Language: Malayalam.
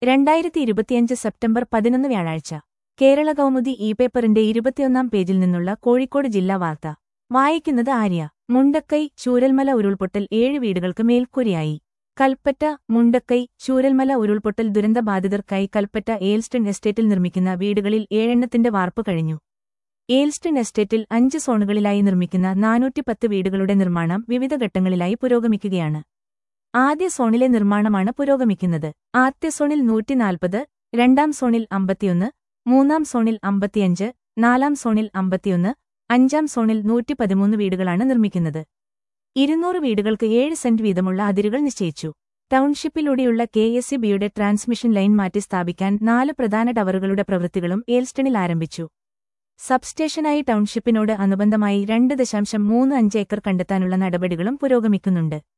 2025 സെപ്റ്റംബർ 11 വ്യാഴാഴ്ച കേരള കൗമുദി പേപ്പറിന്റെ 21 പേജിൽ നിന്നുള്ള കോഴിക്കോട് ജില്ലാ വാർത്ത വായിക്കുന്നത് ആര്യ. മുണ്ടക്കൈ ചൂരൽമല ഉരുൾപൊട്ടൽ 7 വീടുകൾക്ക് മേൽക്കൂരയായി. കൽപ്പറ്റ മുണ്ടക്കൈ ചൂരൽമല ഉരുൾപൊട്ടൽ ദുരന്തബാധിതർക്കായി കൽപ്പറ്റ എയിൽസ്റ്റൺ എസ്റ്റേറ്റിൽ നിർമ്മിക്കുന്ന വീടുകളിൽ 7 വാർപ്പ് കഴിഞ്ഞു. എയിൽസ്റ്റൺ എസ്റ്റേറ്റിൽ 5 സോണുകളിലായി നിർമ്മിക്കുന്ന 410 വീടുകളുടെ നിർമ്മാണം വിവിധ ഘട്ടങ്ങളിലായി പുരോഗമിക്കുകയാണ്. ആദ്യ സോണിലെ നിർമ്മാണമാണ് പുരോഗമിക്കുന്നത്. ആദ്യ സോണിൽ 140, രണ്ടാം സോണിൽ 51, മൂന്നാം സോണിൽ 55, നാലാം സോണിൽ 51, അഞ്ചാം സോണിൽ 113 വീടുകളാണ് നിർമ്മിക്കുന്നത്. 200 വീടുകൾക്ക് 7 സെന്റ് വീതമുള്ള അതിരുകൾ നിശ്ചയിച്ചു. ടൗൺഷിപ്പിലൂടെയുള്ള KSEBയുടെ ട്രാൻസ്മിഷൻ ലൈൻ മാറ്റി സ്ഥാപിക്കാൻ 4 പ്രധാന ടവറുകളുടെ പ്രവൃത്തികളും എയിൽസ്റ്റണിൽ ആരംഭിച്ചു. സബ്സ്റ്റേഷനായി ടൗൺഷിപ്പിനോട് അനുബന്ധമായി 2.35 ഏക്കർ കണ്ടെത്താനുള്ള നടപടികളും പുരോഗമിക്കുന്നുണ്ട്.